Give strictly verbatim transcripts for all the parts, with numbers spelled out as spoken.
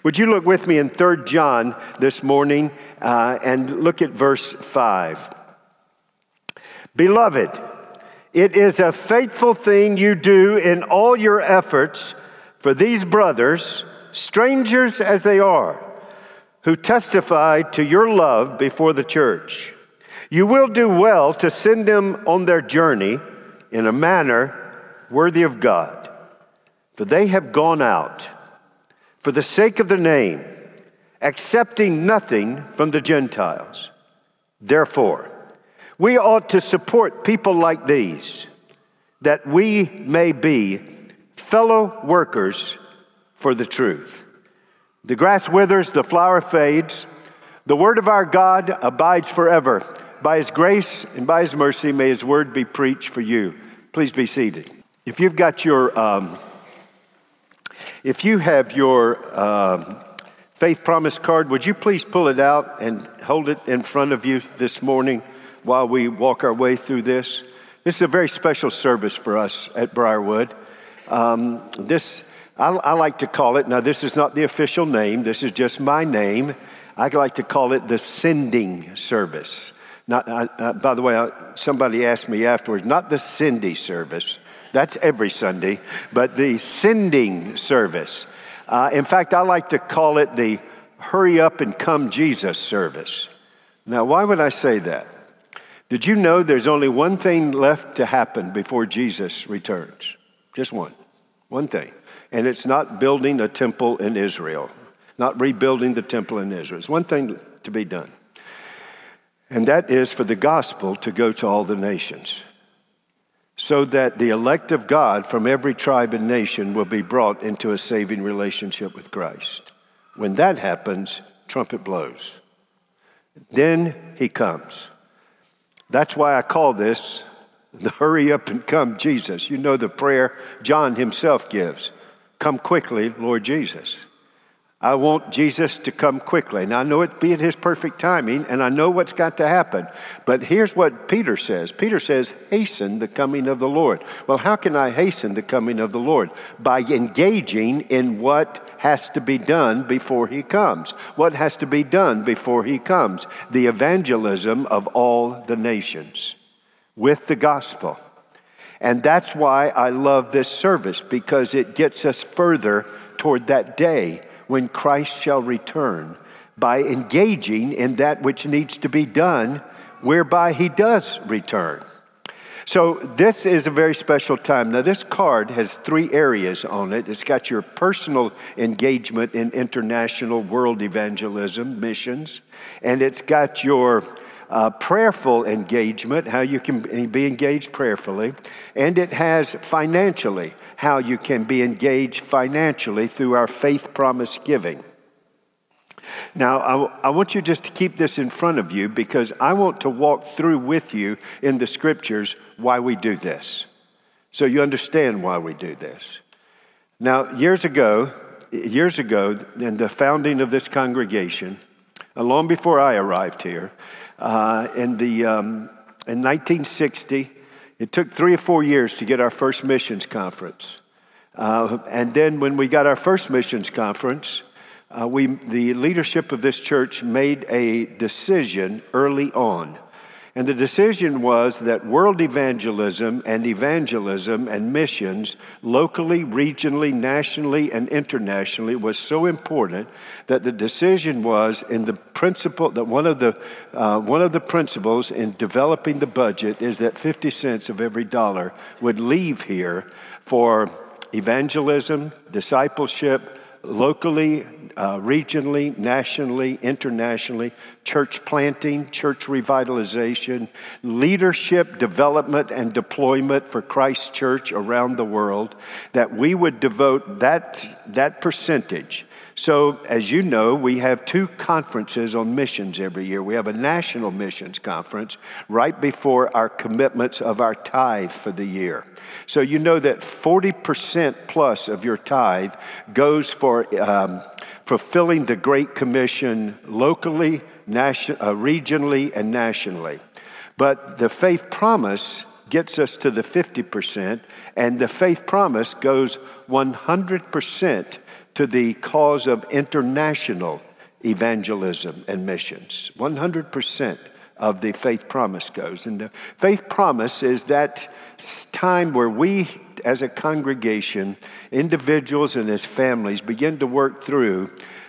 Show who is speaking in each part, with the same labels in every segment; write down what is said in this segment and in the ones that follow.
Speaker 1: Would you look with me in Third John this morning uh, and look at verse five. Beloved, it is a faithful thing you do in all your efforts for these brothers, strangers as they are, who testify to your love before the church. You will do well to send them on their journey in a manner worthy of God, for they have gone out for the sake of the name, accepting nothing from the Gentiles. Therefore, we ought to support people like these, that we may be fellow workers for the truth. The grass withers, the flower fades. The word of our God abides forever. By his grace and by his mercy, may his word be preached for you. Please be seated. If you've got your, um, if you have your um, faith promise card, would you please pull it out and hold it in front of you this morning while we walk our way through this? This is a very special service for us at Briarwood. Um, this, I, I like to call it, now this is not the official name, this is just my name. I like to call it the sending service. Not, uh, uh, by the way, uh, somebody asked me afterwards, not the Cindy service, that's every Sunday, but the sending service. Uh, in fact, I like to call it the hurry up and come Jesus service. Now, why would I say that? Did you know there's only one thing left to happen before Jesus returns? Just one. One thing. And it's not building a temple in Israel. Not rebuilding the temple in Israel. It's one thing to be done. And that is for the gospel to go to all the nations, so that the elect of God from every tribe and nation will be brought into a saving relationship with Christ. When that happens, trumpet blows. Then he comes. That's why I call this the hurry up and come Jesus. You know the prayer John himself gives. Come quickly, Lord Jesus. I want Jesus to come quickly. And I know it be at his perfect timing, and I know what's got to happen. But here's what Peter says. Peter says, hasten the coming of the Lord. Well, how can I hasten the coming of the Lord? By engaging in what has to be done before he comes. What has to be done before he comes? The evangelism of all the nations with the gospel. And that's why I love this service, because it gets us further toward that day when Christ shall return, by engaging in that which needs to be done, whereby he does return. So this is a very special time. Now, this card has three areas on it. It's got your personal engagement in international world evangelism missions, and it's got your uh, prayerful engagement, how you can be engaged prayerfully, and it has financially, how you can be engaged financially through our faith promise giving. Now, I, I want you just to keep this in front of you, because I want to walk through with you in the scriptures why we do this, so you understand why we do this. Now, years ago, years ago, in the founding of this congregation, uh, long before I arrived here, uh, in the um, in nineteen sixty, it took three or four years to get our first missions conference. Uh, and then when we got our first missions conference, uh, we, the leadership of this church made a decision early on. And the decision was that world evangelism and evangelism and missions, locally, regionally, nationally, and internationally, was so important that the decision was in the principle that one of the uh, one of the principles in developing the budget is that fifty cents of every dollar would leave here for evangelism, discipleship, locally, uh, regionally, nationally, internationally, church planting, church revitalization, leadership development and deployment for Christ's church around the world, that we would devote that, that percentage. So, as you know, we have two conferences on missions every year. We have a national missions conference right before our commitments of our tithe for the year. So you know that forty percent plus of your tithe goes for um, fulfilling the Great Commission locally, nation, uh, regionally, and nationally. But the faith promise gets us to the fifty percent, and the faith promise goes one hundred percent to the cause of international evangelism and missions. one hundred percent of the faith promise goes. And the faith promise is that time where we, as a congregation, individuals and as families, begin to work through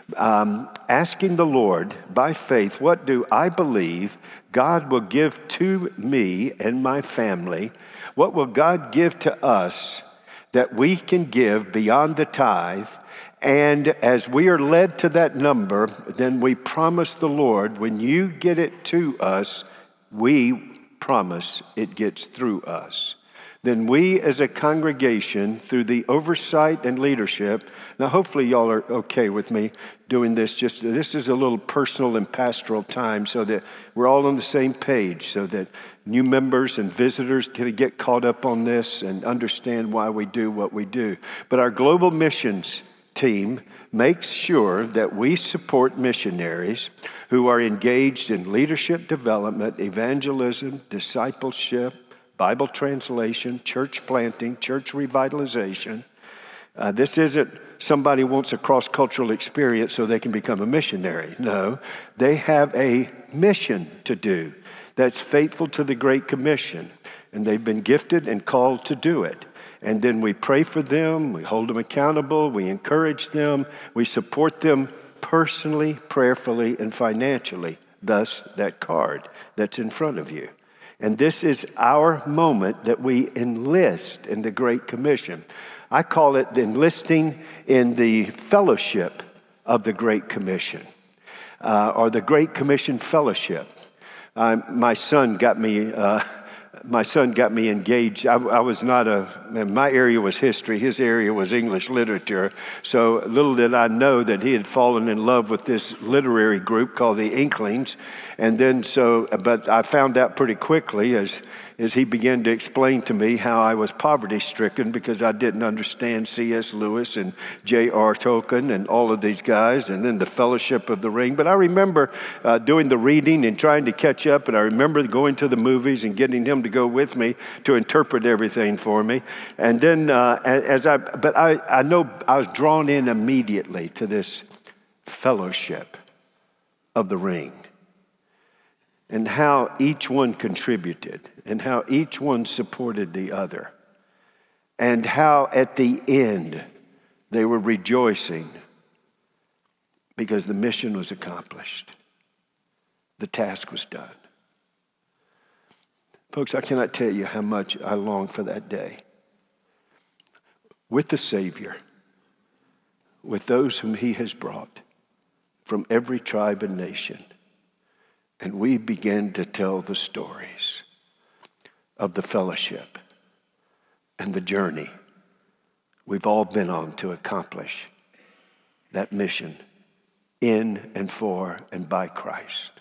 Speaker 1: um, asking the Lord by faith, what do I believe God will give to me and my family? What will God give to us that we can give beyond the tithe? And as we are led to that number, then we promise the Lord, when you get it to us, we promise it gets through us. Then we as a congregation, through the oversight and leadership, now hopefully y'all are okay with me doing this, just this is a little personal and pastoral time so that we're all on the same page, so that new members and visitors can get caught up on this and understand why we do what we do. But our global missions team makes sure that we support missionaries who are engaged in leadership development, evangelism, discipleship, Bible translation, church planting, church revitalization. Uh, this isn't somebody wants a cross-cultural experience so they can become a missionary. No, they have a mission to do that's faithful to the Great Commission, and they've been gifted and called to do it. And then we pray for them, we hold them accountable, we encourage them, we support them personally, prayerfully, and financially. Thus, that card that's in front of you. And this is our moment that we enlist in the Great Commission. I call it enlisting in the fellowship of the Great Commission, uh, or the Great Commission Fellowship. Uh, my son got me... Uh, My son got me engaged. I, I was not a, my area was history. His area was English literature. So little did I know that he had fallen in love with this literary group called the Inklings. And then so, but I found out pretty quickly as, as he began to explain to me how I was poverty stricken because I didn't understand C S Lewis and J R Tolkien and all of these guys, and then the Fellowship of the Ring. But I remember uh, doing the reading and trying to catch up, and I remember going to the movies and getting him to go with me to interpret everything for me. And then uh, as I, but I, I know I was drawn in immediately to this Fellowship of the Ring and how each one contributed and how each one supported the other and how at the end they were rejoicing because the mission was accomplished. The task was done. Folks, I cannot tell you how much I long for that day with the Savior, with those whom he has brought from every tribe and nation. And we begin to tell the stories of the fellowship and the journey we've all been on to accomplish that mission in and for and by Christ.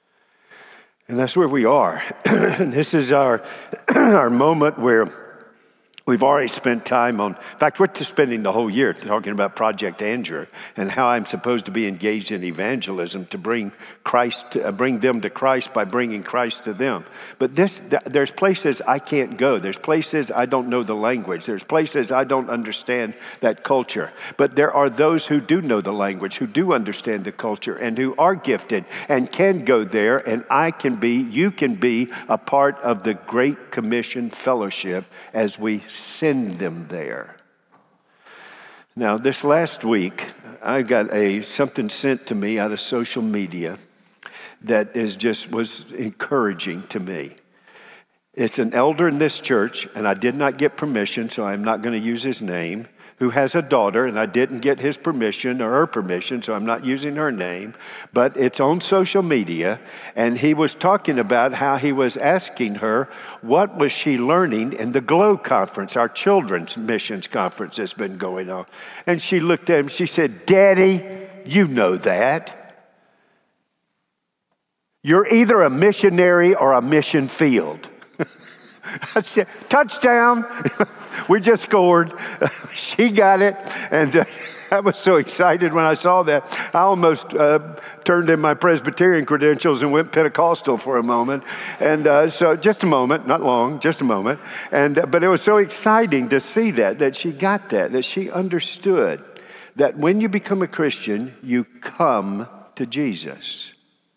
Speaker 1: And that's where we are. This is our, our moment where we've already spent time on, in fact, we're spending the whole year talking about Project Andrew and how I'm supposed to be engaged in evangelism to bring Christ, uh, bring them to Christ by bringing Christ to them. But this, th- there's places I can't go. There's places I don't know the language. There's places I don't understand that culture. But there are those who do know the language, who do understand the culture, and who are gifted and can go there. And I can be, you can be a part of the Great Commission Fellowship as we send them there. Now, this last week, I got a something sent to me out of social media that is just was encouraging to me. It's an elder in this church, and I did not get permission, so I'm not going to use his name, who has a daughter, and I didn't get his permission or her permission, so I'm not using her name, but it's on social media, and he was talking about how he was asking her what was she learning in the GLOW conference, our children's missions conference that's been going on. And she looked at him, she said, "Daddy, you know that. You're either a missionary or a mission field." I said, "Touchdown." We just scored. She got it. And uh, I was so excited when I saw that. I almost uh, turned in my Presbyterian credentials and went Pentecostal for a moment. And uh, so just a moment, not long, just a moment. And uh, but it was so exciting to see that, that she got that, that she understood that when you become a Christian, you come to Jesus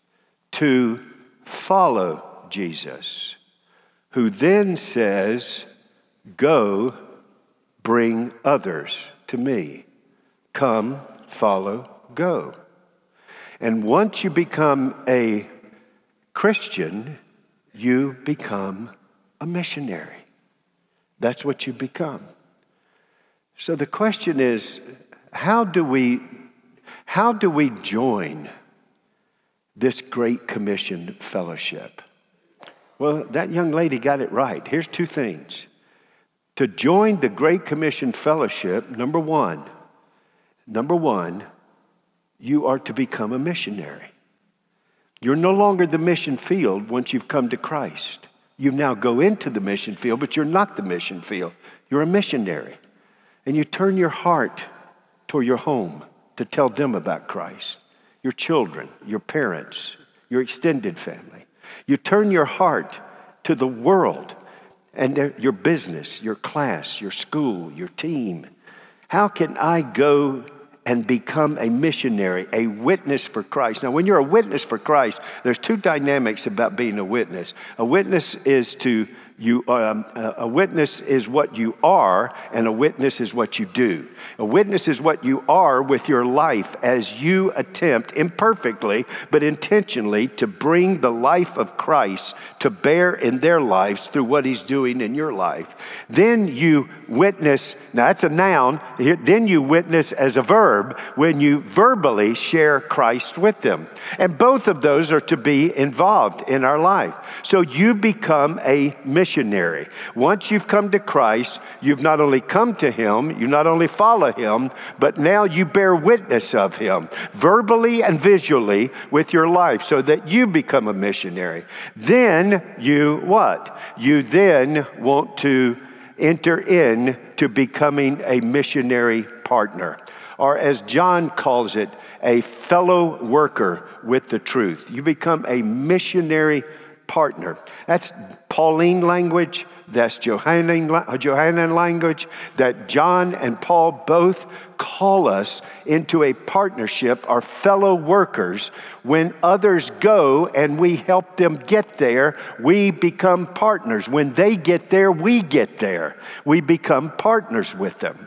Speaker 1: to follow Jesus, who then says, go bring others to me. Come, follow, go. And once you become a Christian, you become a missionary. That's what you become. So the question is, how do we, how do we join this Great Commission fellowship? Well, that young lady got it right. Here's two things. To join the Great Commission fellowship, number one, number one, you are to become a missionary. You're no longer the mission field once you've come to Christ. You now go into the mission field, but you're not the mission field. You're a missionary. And you turn your heart toward your home to tell them about Christ, your children, your parents, your extended family. You turn your heart to the world and their, your business, your class, your school, your team. How can I go and become a missionary, a witness for Christ? Now, when you're a witness for Christ, there's two dynamics about being a witness. A witness is to you. Um, a witness is what you are, and a witness is what you do. A witness is what you are with your life as you attempt, imperfectly but intentionally, to bring the life of Christ to bear in their lives through what he's doing in your life. Then you witness, now that's a noun, then you witness as a verb when you verbally share Christ with them. And both of those are to be involved in our life. So you become a missionary. Once you've come to Christ, you've not only come to him, you not only follow him, but now you bear witness of him, verbally and visually with your life, so that you become a missionary. Then you what? You then want to enter in to becoming a missionary partner, or as John calls it, a fellow worker with the truth. You become a missionary partner. That's Pauline language. That's Johannine, Johannine language that John and Paul both call us into a partnership, our fellow workers. When others go and we help them get there, we become partners. When they get there, we get there. We become partners with them.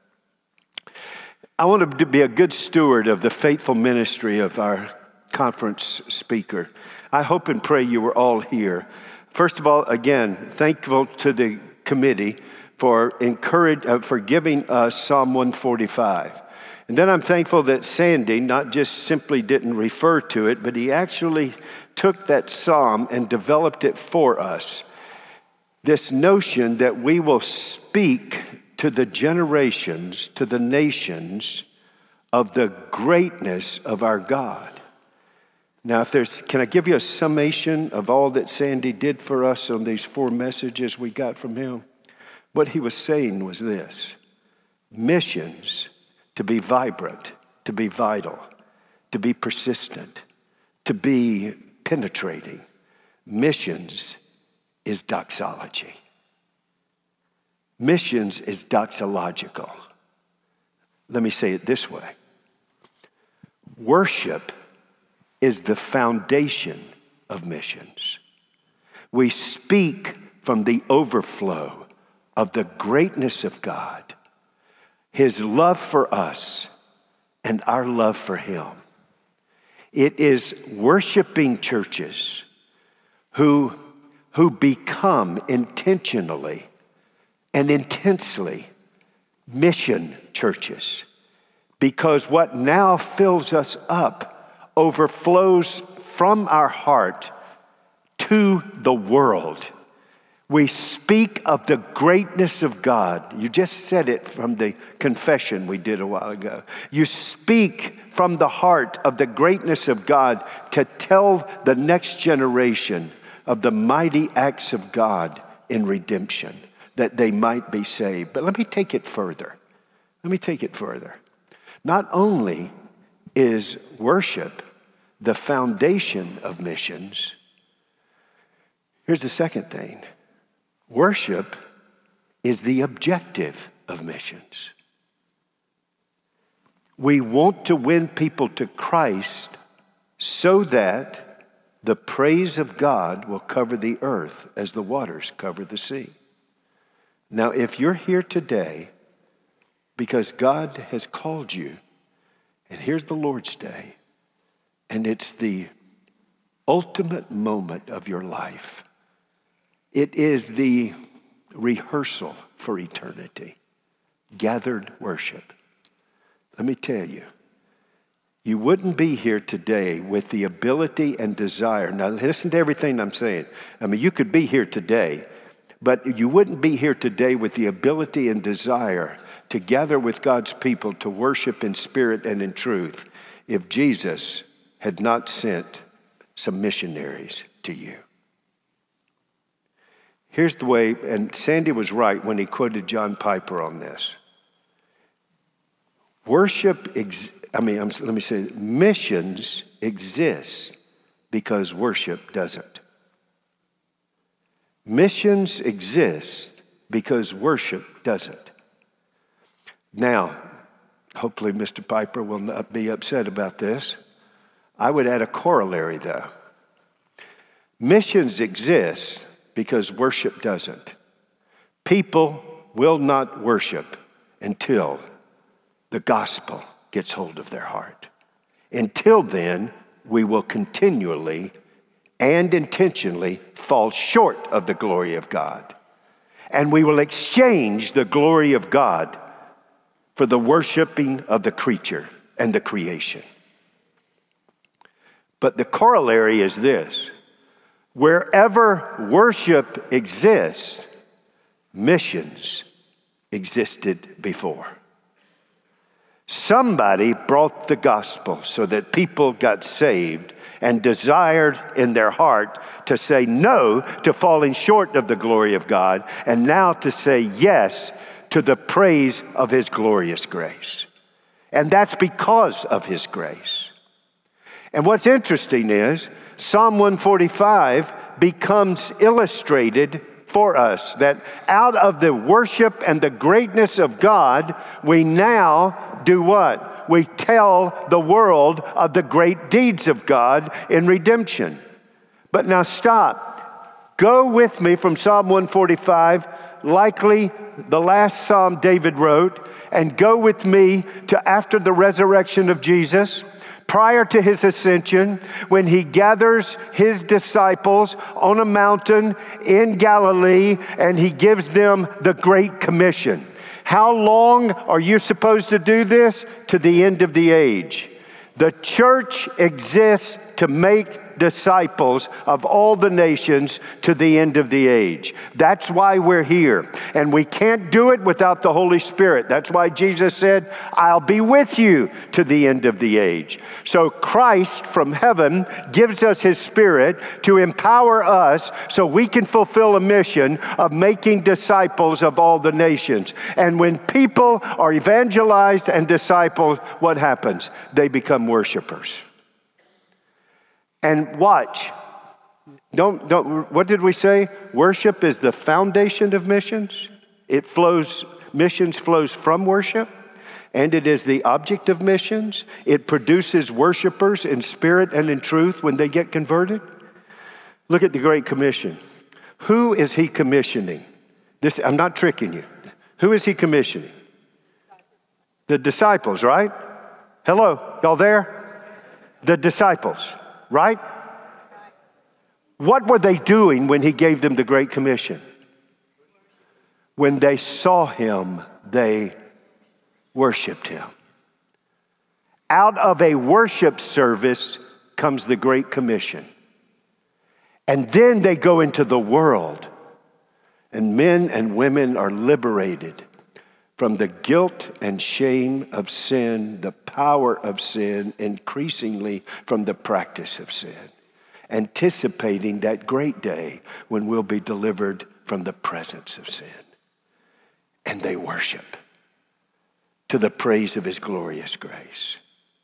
Speaker 1: I want to be a good steward of the faithful ministry of our conference speaker. I hope and pray you were all here. First of all, again, thankful to the committee for encourage, uh, for giving us Psalm one forty-five. And then I'm thankful that Sandy not just simply didn't refer to it, but he actually took that psalm and developed it for us. This notion that we will speak to the generations, to the nations, of the greatness of our God. Now, if there's, can I give you a summation of all that Sandy did for us on these four messages we got from him? What he was saying was this: missions, to be vibrant, to be vital, to be persistent, to be penetrating. Missions is doxology. Missions is doxological. Let me say it this way. Worship is the foundation of missions. We speak from the overflow of the greatness of God, his love for us, and our love for him. It is worshiping churches who, who become intentionally and intensely mission churches, because what now fills us up overflows from our heart to the world. We speak of the greatness of God. You just said it from the confession we did a while ago. You speak from the heart of the greatness of God to tell the next generation of the mighty acts of God in redemption, that they might be saved. But let me take it further. Let me take it further. Not only is worship the foundation of missions, here's the second thing. Worship is the objective of missions. We want to win people to Christ so that the praise of God will cover the earth as the waters cover the sea. Now, if you're here today because God has called you, and here's the Lord's Day, and it's the ultimate moment of your life. It is the rehearsal for eternity, gathered worship. Let me tell you, you wouldn't be here today with the ability and desire. Now, listen to everything I'm saying. I mean, you could be here today, but you wouldn't be here today with the ability and desire to gather with God's people to worship in spirit and in truth if Jesus had not sent some missionaries to you. Here's the way, and Sandy was right when he quoted John Piper on this. Worship, ex- I mean, I'm, let me say, missions exist because worship doesn't. Missions exist because worship doesn't. Now, hopefully Mister Piper will not be upset about this. I would add a corollary, though. Missions exist because worship doesn't. People will not worship until the gospel gets hold of their heart. Until then, we will continually and intentionally fall short of the glory of God. And we will exchange the glory of God for the worshiping of the creature and the creation. But the corollary is this: wherever worship exists, missions existed before. Somebody brought the gospel so that people got saved and desired in their heart to say no to falling short of the glory of God, and now to say yes to the praise of his glorious grace. And that's because of his grace. And what's interesting is Psalm one forty-five becomes illustrated for us, that out of the worship and the greatness of God, we now do what? We tell the world of the great deeds of God in redemption. But now stop. Go with me from Psalm one forty-five, likely the last psalm David wrote, and go with me to after the resurrection of Jesus, prior to his ascension, when he gathers his disciples on a mountain in Galilee and he gives them the Great Commission. How long are you supposed to do this? To the end of the age. The church exists to make disciples of all the nations to the end of the age. That's why we're here. And we can't do it without the Holy Spirit. That's why Jesus said, I'll be with you to the end of the age. So Christ from heaven gives us his Spirit to empower us so we can fulfill a mission of making disciples of all the nations. And when people are evangelized and discipled, what happens? They become worshipers. And watch, don't, don't, what did we say? Worship is the foundation of missions. It flows, missions flows from worship, and it is the object of missions. It produces worshipers in spirit and in truth when they get converted. Look at the Great Commission. Who is he commissioning? This, I'm not tricking you. Who is he commissioning? The disciples, right? Hello, y'all there? The disciples. Right? What were they doing when he gave them the Great Commission? When they saw him, they worshiped him. Out of a worship service comes the Great Commission. And then they go into the world, and men and women are liberated from the guilt and shame of sin, the power of sin, increasingly from the practice of sin, anticipating that great day when we'll be delivered from the presence of sin. And they worship to the praise of his glorious grace.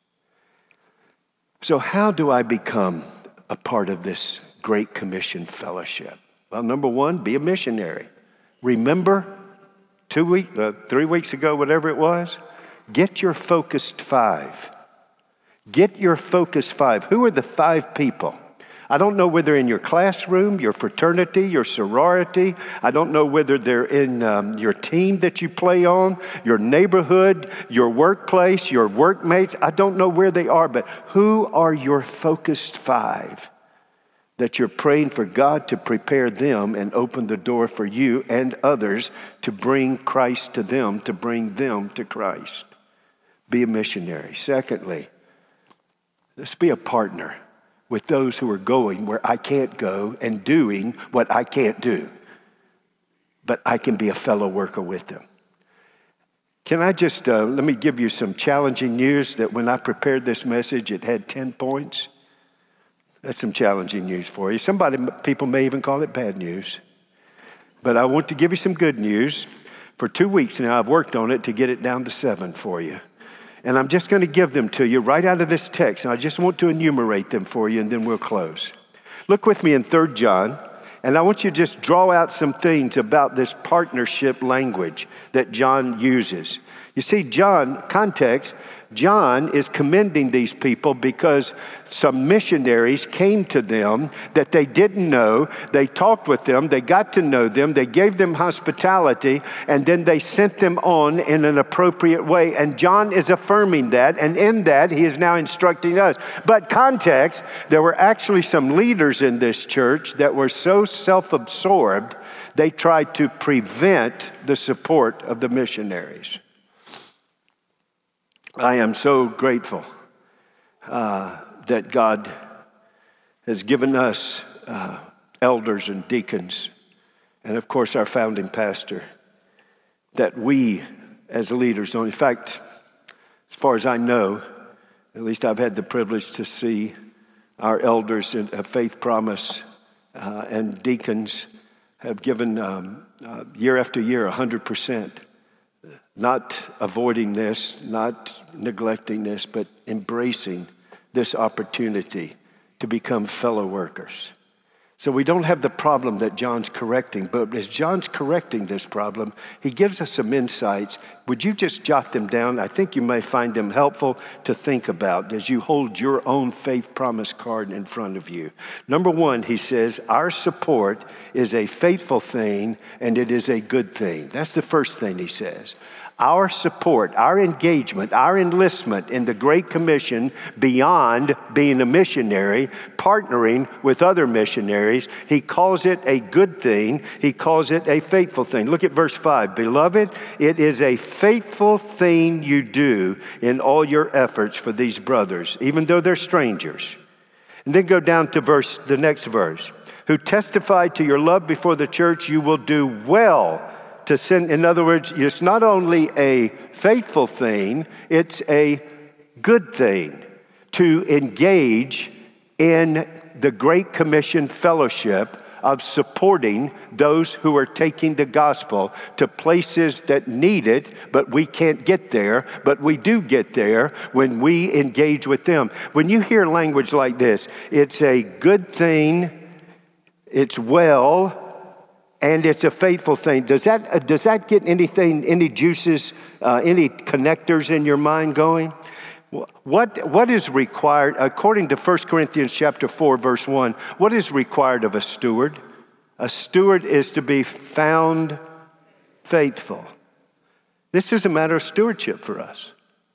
Speaker 1: So how do I become a part of this Great Commission fellowship? Well, number one, be a missionary. Remember Two weeks, uh, three weeks ago, whatever it was, Get your focused five. Get your focused five. Who are the five people? I don't know whether in your classroom, your fraternity, your sorority. I don't know whether they're in um, your team that you play on, your neighborhood, your workplace, your workmates. I don't know where they are, but who are your focused five that you're praying for God to prepare them and open the door for you and others to bring Christ to them, to bring them to Christ? Be a missionary. Secondly, let's be a partner with those who are going where I can't go and doing what I can't do. But I can be a fellow worker with them. Can I just, uh, let me give you some challenging news that when I prepared this message, it had ten points. That's some challenging news for you. Somebody, people may even call it bad news. But I want to give you some good news. For two weeks now, I've worked on it to get it down to seven for you. And I'm just going to give them to you right out of this text. And I just want to enumerate them for you, and then we'll close. Look with me in Third John, and I want you to just draw out some things about this partnership language that John uses. You see, John, context, John is commending these people because some missionaries came to them that they didn't know. They talked with them. They got to know them. They gave them hospitality, and then they sent them on in an appropriate way. And John is affirming that, and in that, he is now instructing us. But context, there were actually some leaders in this church that were so self-absorbed, they tried to prevent the support of the missionaries. I am so grateful uh, that God has given us uh, elders and deacons, and of course our founding pastor, that we as leaders don't. In fact, as far as I know, at least I've had the privilege to see our elders in a Faith Promise uh, and deacons have given um, uh, year after year one hundred percent. Not avoiding this, not neglecting this, but embracing this opportunity to become fellow workers. So we don't have the problem that John's correcting, but as John's correcting this problem, he gives us some insights. Would you just jot them down? I think you may find them helpful to think about as you hold your own Faith Promise card in front of you. Number one, he says, our support is a faithful thing and it is a good thing. That's the first thing he says. Our support, our engagement, our enlistment in the Great Commission beyond being a missionary, partnering with other missionaries, he calls it a good thing. He calls it a faithful thing. Look at verse five. Beloved, it is a faithful thing you do in all your efforts for these brothers, even though they're strangers. And then go down to verse, the next verse. Who testified to your love before the church, you will do well to send. In other words, it's not only a faithful thing, it's a good thing to engage in the Great Commission fellowship of supporting those who are taking the gospel to places that need it, but we can't get there, but we do get there when we engage with them. When you hear language like this, it's a good thing, it's well, and it's a faithful thing. Does that uh, does that get anything, any juices, uh, any connectors in your mind going? What what is required, according to First Corinthians chapter four, verse one, what is required of a steward? A steward is to be found faithful. This is a matter of stewardship for us.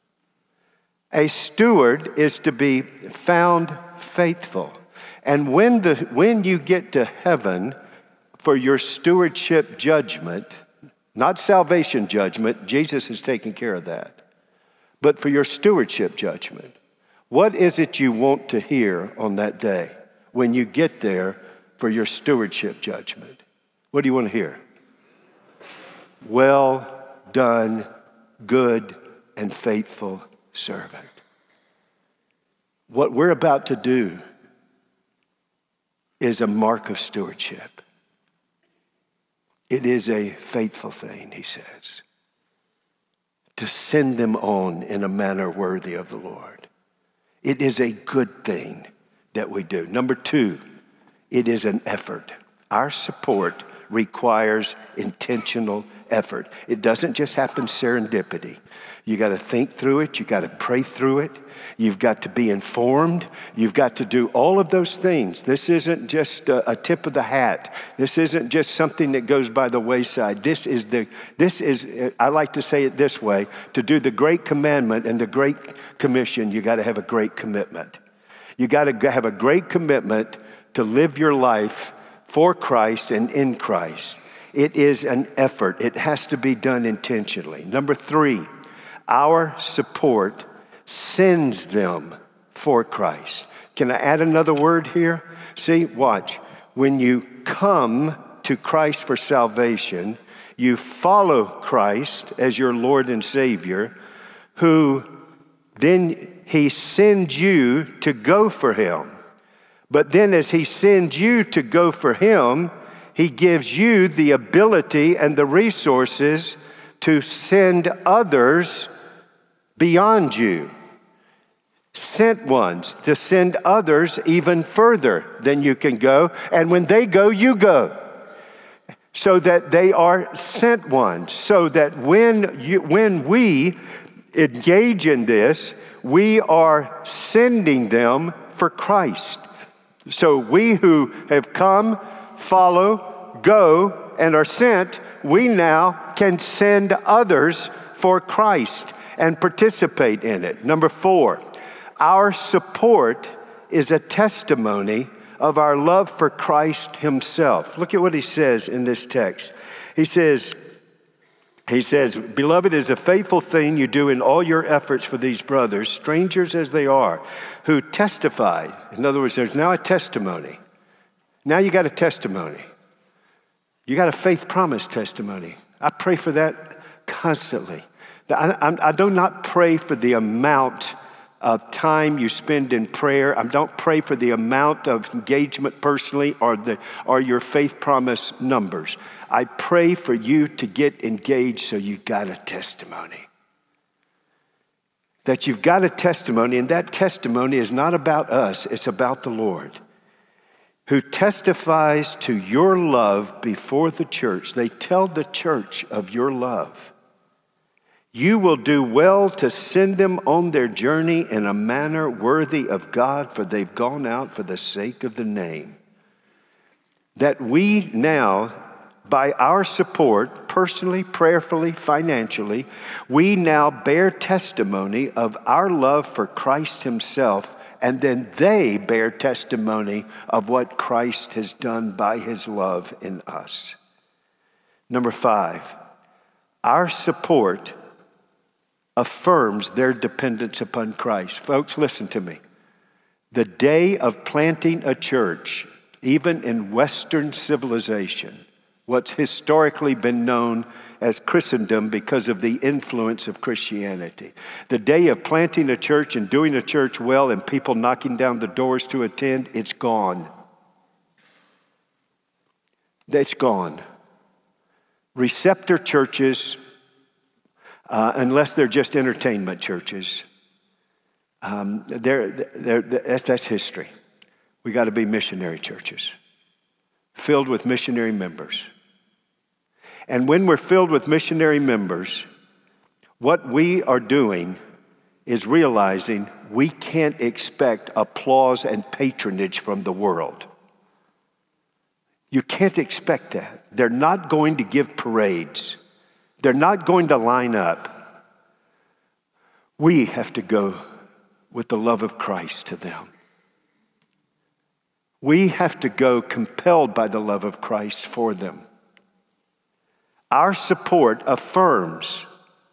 Speaker 1: A steward is to be found faithful. And when the when you get to heaven, for your stewardship judgment, not salvation judgment, Jesus has taken care of that, but for your stewardship judgment, what is it you want to hear on that day when you get there for your stewardship judgment? What do you want to hear? Well done, good and faithful servant. What we're about to do is a mark of stewardship. It is a faithful thing, he says, to send them on in a manner worthy of the Lord. It is a good thing that we do. Number two, it is an effort. Our support requires intentional effort. It doesn't just happen serendipity. You got to think through it. You got to pray through it. You've got to be informed. You've got to do all of those things. This isn't just a, a tip of the hat. This isn't just something that goes by the wayside. This is the, this is, I like to say it this way, to do the great commandment and the great commission, you got to have a great commitment. You got to have a great commitment to live your life for Christ and in Christ. It is an effort. It has to be done intentionally. Number three, our support sends them for Christ. Can I add another word here? See, watch. When you come to Christ for salvation, you follow Christ as your Lord and Savior, who then he sends you to go for him. But then as he sends you to go for him, he gives you the ability and the resources to send others beyond you. Sent ones to send others even further than you can go. And when they go, you go. So that they are sent ones. So that when you, when we engage in this, we are sending them for Christ. So we who have come, follow, go, and are sent, we now can send others for Christ and participate in it. Number four, our support is a testimony of our love for Christ himself. Look at what he says in this text. He says, he says, beloved, it is a faithful thing you do in all your efforts for these brothers, strangers as they are, who testify. In other words, there's now a testimony. Now you got a testimony. You got a faith promise testimony. I pray for that constantly. I, I do not pray for the amount of time you spend in prayer. I don't pray for the amount of engagement personally or the or your faith promise numbers. I pray for you to get engaged so you got a testimony. That you've got a testimony, and that testimony is not about us, it's about the Lord, who testifies to your love before the church. They tell the church of your love. You will do well to send them on their journey in a manner worthy of God, for they've gone out for the sake of the name. That we now, by our support, personally, prayerfully, financially, we now bear testimony of our love for Christ himself, and then they bear testimony of what Christ has done by his love in us. Number five, our support affirms their dependence upon Christ. Folks, listen to me. The day of planting a church, even in Western civilization, what's historically been known as Christendom because of the influence of Christianity. The day of planting a church and doing a church well and people knocking down the doors to attend, it's gone. It's gone. Receptor churches, Uh, unless they're just entertainment churches. Um, they're, they're, they're, that's, that's history. We got to be missionary churches, filled with missionary members. And when we're filled with missionary members, what we are doing is realizing we can't expect applause and patronage from the world. You can't expect that. They're not going to give parades. They're not going to line up. We have to go with the love of Christ to them. We have to go compelled by the love of Christ for them. Our support affirms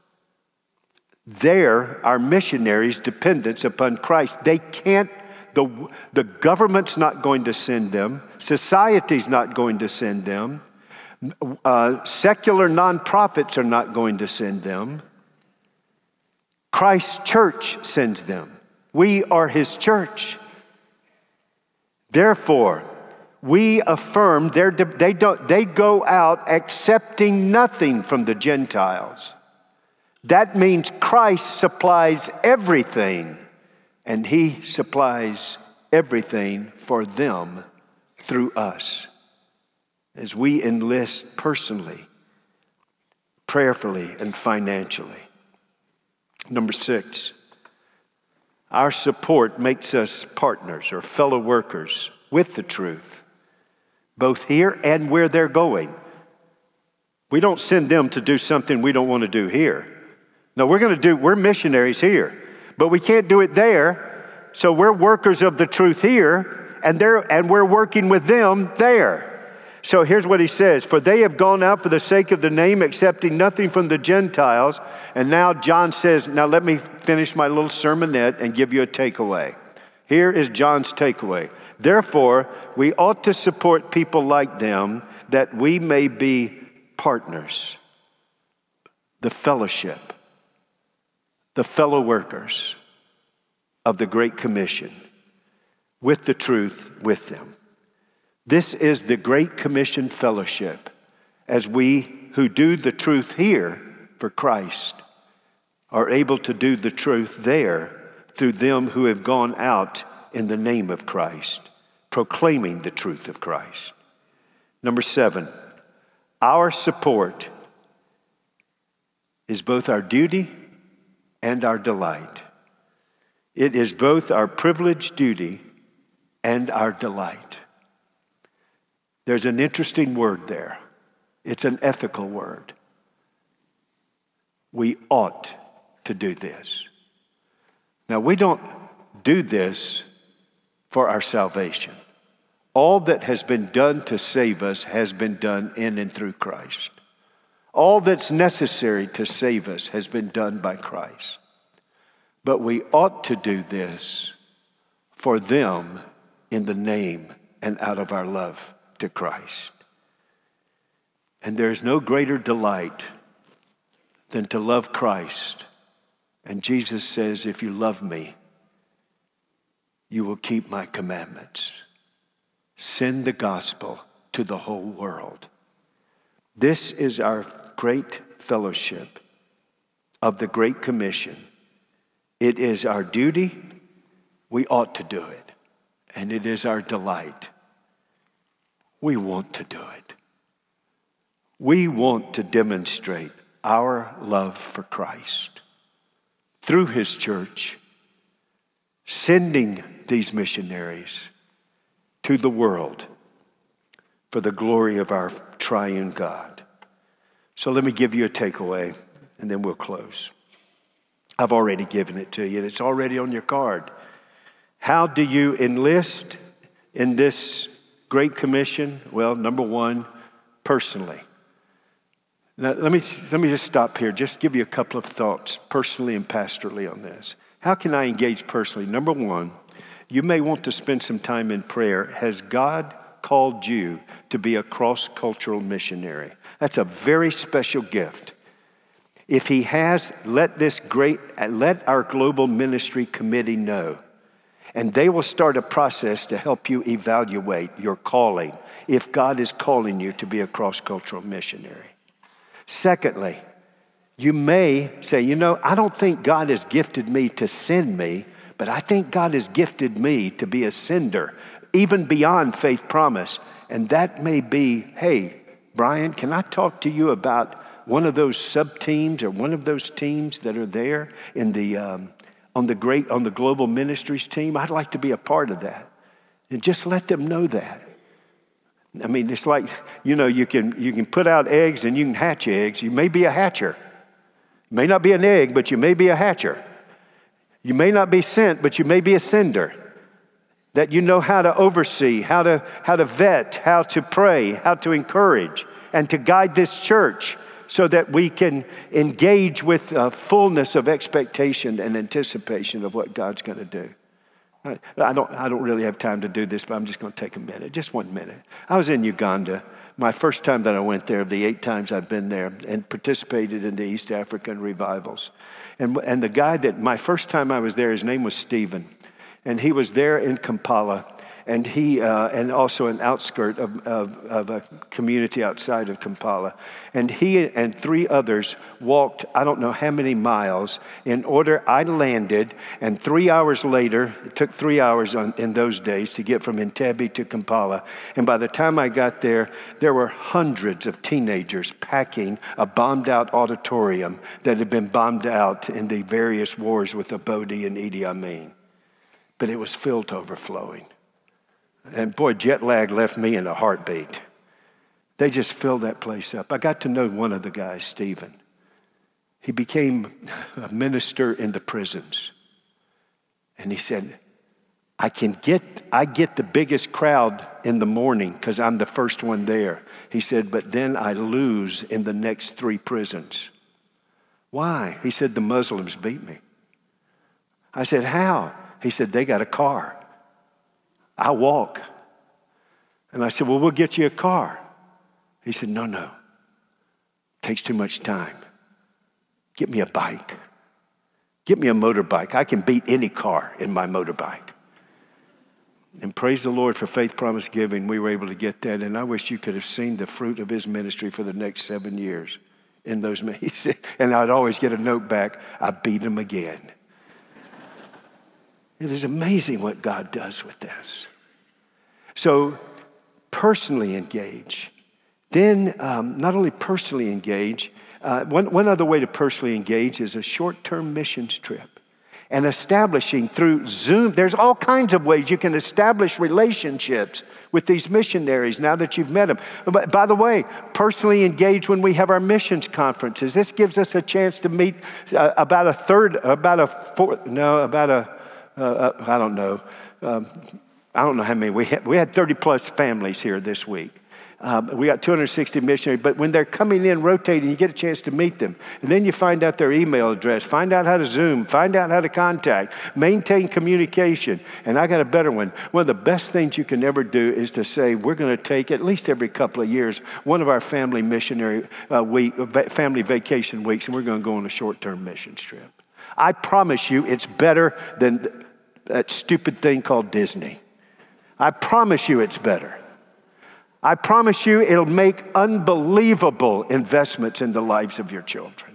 Speaker 1: their, our missionaries' dependence upon Christ. They can't, the, the government's not going to send them. Society's not going to send them. Uh, secular nonprofits are not going to send them. Christ's church sends them. We are his church. Therefore, we affirm their, they don't, they go out accepting nothing from the Gentiles. That means Christ supplies everything, and he supplies everything for them through us. As we enlist personally prayerfully and financially. Number six, our support makes us partners or fellow workers with the truth, both here and where they're going. We don't send them to do something we don't want to do here. No, we're going to do, we're missionaries here, but we can't do it there. So we're workers of the truth here, and they're, and we're working with them there. So here's what he says, for they have gone out for the sake of the name, accepting nothing from the Gentiles. And now John says, now let me finish my little sermonette and give you a takeaway. Here is John's takeaway. Therefore, we ought to support people like them that we may be partners, the fellowship, the fellow workers of the Great Commission, with the truth with them. This is the Great Commission fellowship, as we who do the truth here for Christ are able to do the truth there through them who have gone out in the name of Christ, proclaiming the truth of Christ. Number seven, our support is both our duty and our delight. It is both our privileged duty and our delight. There's an interesting word there. It's an ethical word. We ought to do this. Now, we don't do this for our salvation. All that has been done to save us has been done in and through Christ. All that's necessary to save us has been done by Christ. But we ought to do this for them in the name and out of our love to Christ. And there is no greater delight than to love Christ. And Jesus says, if you love me, you will keep my commandments. Send the gospel to the whole world. This is our great fellowship of the Great Commission. It is our duty. We ought to do it. And it is our delight. We want to do it. We want to demonstrate our love for Christ through his church, sending these missionaries to the world for the glory of our triune God. So let me give you a takeaway, and then we'll close. I've already given it to you, and it's already on your card. How do you enlist in this Great Commission? Well, number one, personally. Now, let me, let me just stop here, just give you a couple of thoughts personally and pastorally on this. How can I engage personally? Number one, you may want to spend some time in prayer. Has God called you to be a cross-cultural missionary? That's a very special gift. If he has, let this great, let our global ministry committee know. And they will start a process to help you evaluate your calling if God is calling you to be a cross-cultural missionary. Secondly, you may say, you know, I don't think God has gifted me to send me, but I think God has gifted me to be a sender, even beyond Faith Promise. And that may be, hey, Brian, can I talk to you about one of those sub-teams or one of those teams that are there in the um, on the great on the global ministries team? I'd like to be a part of that. And just let them know that. I mean, it's like, you know, you can you can put out eggs and you can hatch eggs. You may be a hatcher. You may not be an egg, but you may be a hatcher. You may not be sent, but you may be a sender. That you know how to oversee, how to how to vet, how to pray, how to encourage, and to guide this church so that we can engage with a fullness of expectation and anticipation of what God's going to do. I don't, I don't really have time to do this, but I'm just going to take a minute, just one minute. I was in Uganda, my first time that I went there, of the eight times I've been there, and participated in the East African revivals. And, and the guy that, my first time I was there, his name was Stephen. And he was there in Kampala. And he, uh, and also an outskirt of, of, of a community outside of Kampala. And he and three others walked, I don't know how many miles, in order. I landed, and three hours later, it took three hours on, in those days to get from Entebbe to Kampala. And by the time I got there, there were hundreds of teenagers packing a bombed out auditorium that had been bombed out in the various wars with Abodi and Idi Amin. But it was filled to overflowing. And boy, jet lag left me in a heartbeat. They just filled that place up. I got to know one of the guys, Stephen. He became a minister in the prisons. And he said, I can get, I get the biggest crowd in the morning because I'm the first one there. He said, but then I lose in the next three prisons. Why? He said, the Muslims beat me. I said, how? He said, they got a car. I walk. And I said, well, we'll get you a car. He said, no, no. It takes too much time. Get me a bike. Get me a motorbike. I can beat any car in my motorbike. And praise the Lord for Faith Promise Giving. We were able to get that. And I wish you could have seen the fruit of his ministry for the next seven years in those meetings. And I'd always get a note back, I beat him again. It is amazing what God does with this. So personally engage. Then um, not only personally engage, uh, one, one other way to personally engage is a short-term missions trip. And establishing through Zoom, there's all kinds of ways you can establish relationships with these missionaries now that you've met them. But by the way, personally engage when we have our missions conferences. This gives us a chance to meet uh, about a third, about a fourth, no, about a, Uh, I don't know. Um, I don't know how many. We had, we had thirty plus families here this week. Um, we got two hundred sixty missionaries. But when they're coming in, rotating, you get a chance to meet them. And then you find out their email address, find out how to Zoom, find out how to contact, maintain communication. And I got a better one. One of the best things you can ever do is to say, we're going to take at least every couple of years, one of our family missionary uh, week, family vacation weeks, and we're going to go on a short-term missions trip. I promise you it's better than that stupid thing called Disney. I promise you it's better. I promise you it'll make unbelievable investments in the lives of your children.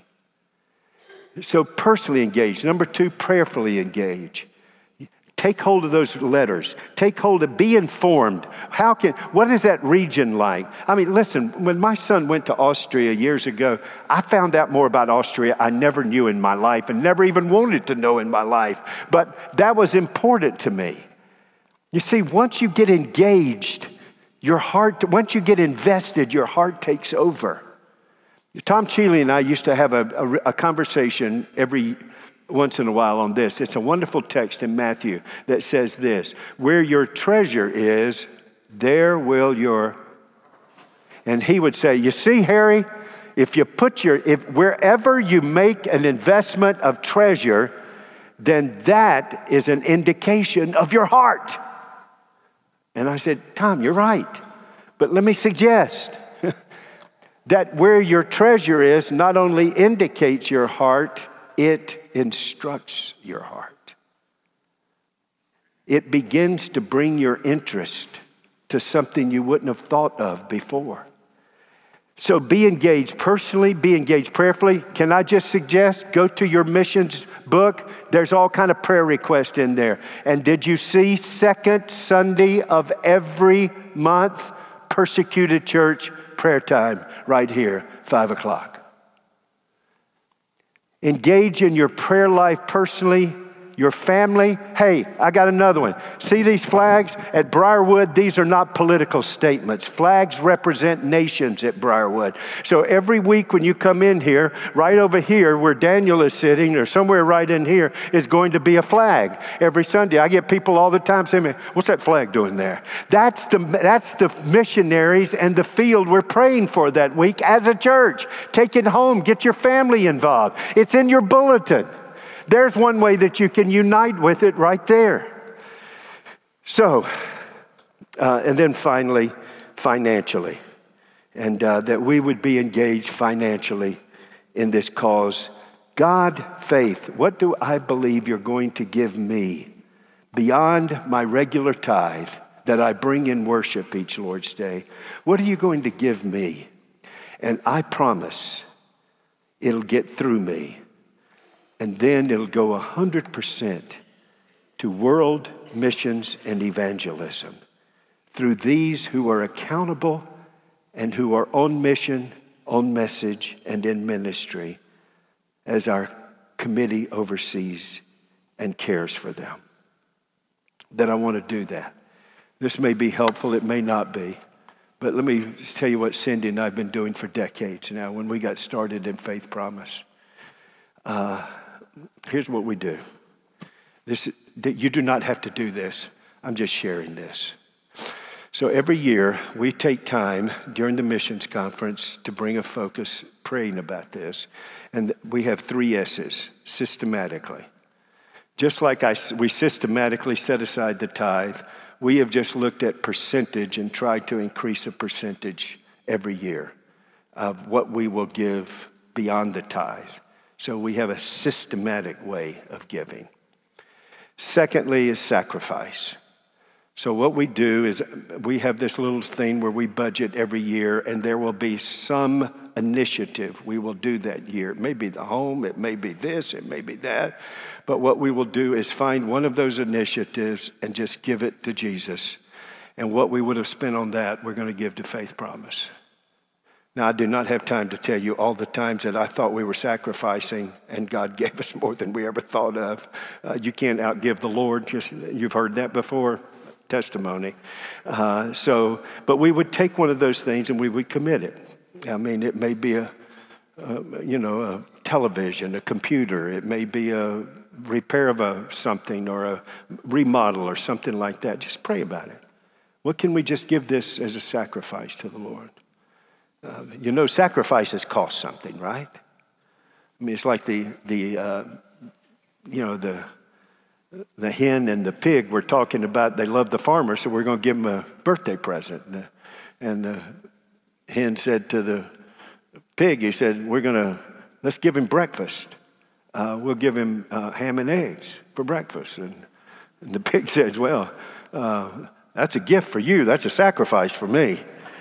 Speaker 1: So personally engage. Number two, prayerfully engage. Take hold of those letters. Take hold of, be informed. How can, what is that region like? I mean, listen, when my son went to Austria years ago, I found out more about Austria I never knew in my life and never even wanted to know in my life. But that was important to me. You see, once you get engaged, your heart, once you get invested, your heart takes over. Tom Cheeley and I used to have a, a, a conversation every once in a while on this. It's a wonderful text in Matthew that says this, where your treasure is, there will your, and he would say, you see, Harry, if you put your, if wherever you make an investment of treasure, then that is an indication of your heart. And I said, Tom, you're right. But let me suggest that where your treasure is not only indicates your heart, it instructs your heart. It begins to bring your interest to something you wouldn't have thought of before. So be engaged personally, be engaged prayerfully. Can I just suggest, go to your missions book. There's all kind of prayer requests in there. And did you see second Sunday of every month, Persecuted Church prayer time right here, five o'clock. Engage in your prayer life personally, your family. Hey, I got another one. See these flags at Briarwood? These are not political statements. Flags represent nations at Briarwood. So every week when you come in here, right over here where Daniel is sitting, or somewhere right in here, is going to be a flag. Every Sunday, I get people all the time saying, what's that flag doing there? That's the, that's the missionaries and the field we're praying for that week as a church. Take it home. Get your family involved. It's in your bulletin. There's one way that you can unite with it right there. So, uh, and then finally, financially. And uh, that we would be engaged financially in this cause. God, faith, what do I believe you're going to give me beyond my regular tithe that I bring in worship each Lord's Day? What are you going to give me? And I promise it'll get through me. And then it'll go one hundred percent to world missions and evangelism through these who are accountable and who are on mission, on message, and in ministry as our committee oversees and cares for them. That I want to do that. This may be helpful, it may not be. But let me just tell you what Cindy and I have been doing for decades now when we got started in Faith Promise. Uh, here's what we do. This, you do not have to do this. I'm just sharing this. So every year we take time during the missions conference to bring a focus praying about this. And we have three S's, systematically. Just like I, we systematically set aside the tithe, we have just looked at percentage and tried to increase a percentage every year of what we will give beyond the tithe. So we have a systematic way of giving. Secondly is sacrifice. So what we do is we have this little thing where we budget every year, and there will be some initiative we will do that year. It may be the home, it may be this, it may be that. But what we will do is find one of those initiatives and just give it to Jesus. And what we would have spent on that, we're going to give to Faith Promise. Now, I do not have time to tell you all the times that I thought we were sacrificing and God gave us more than we ever thought of. Uh, you can't outgive the Lord. Just, you've heard that before. Testimony. Uh, so, but we would take one of those things and we would commit it. I mean, it may be a, a you know, a television, a computer. It may be a repair of a something or a remodel or something like that. Just pray about it. What can we just give this as a sacrifice to the Lord? Uh, you know, sacrifices cost something, right? I mean, it's like the the uh, you know the. The hen and the pig we're talking about, they love the farmer, so we're going to give them a birthday present. And the, and the hen said to the pig, he said, we're going to, let's give him breakfast. Uh, we'll give him uh, ham and eggs for breakfast. And, and the pig says, well, uh, that's a gift for you. That's a sacrifice for me.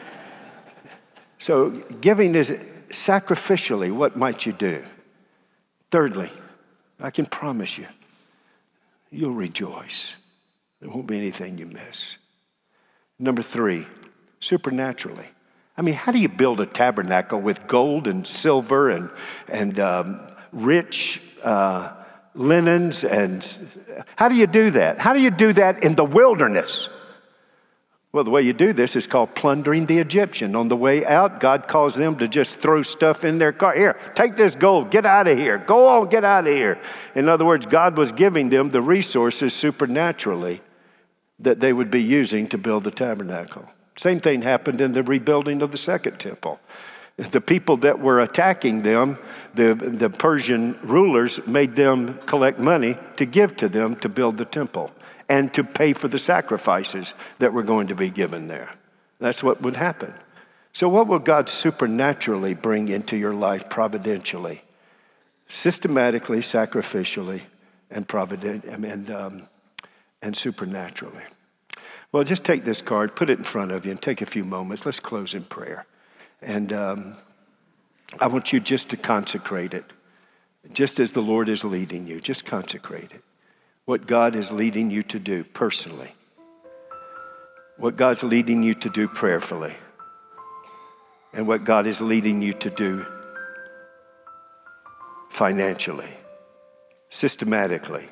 Speaker 1: So giving is sacrificially, what might you do? Thirdly, I can promise you, you'll rejoice. There won't be anything you miss. Number three, supernaturally. I mean, how do you build a tabernacle with gold and silver and and um, rich uh, linens? And how do you do that? How do you do that in the wilderness? Well, the way you do this is called plundering the Egyptian. On the way out, God caused them to just throw stuff in their car. Here, take this gold, get out of here. Go on, get out of here. In other words, God was giving them the resources supernaturally that they would be using to build the tabernacle. Same thing happened in the rebuilding of the second temple. The people that were attacking them, the, the Persian rulers, made them collect money to give to them to build the temple and to pay for the sacrifices that were going to be given there. That's what would happen. So what will God supernaturally bring into your life providentially? Systematically, sacrificially, and provident and um, and supernaturally. Well, just take this card, put it in front of you, and take a few moments. Let's close in prayer. And um, I want you just to consecrate it, just as the Lord is leading you. Just consecrate it. What God is leading you to do personally. What God's leading you to do prayerfully. And what God is leading you to do financially, systematically,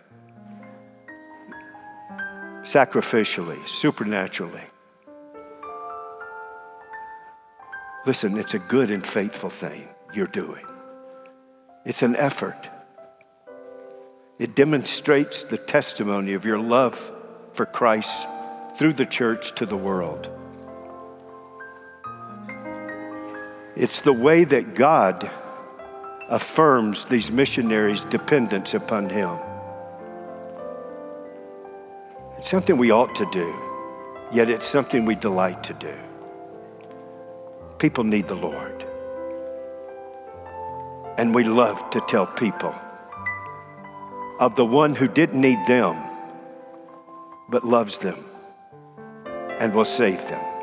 Speaker 1: sacrificially, supernaturally. Listen, it's a good and faithful thing you're doing. It's an effort. It demonstrates the testimony of your love for Christ through the church to the world. It's the way that God affirms these missionaries' dependence upon Him. It's something we ought to do, yet it's something we delight to do. People need the Lord. And we love to tell people of the one who didn't need them, but loves them and will save them.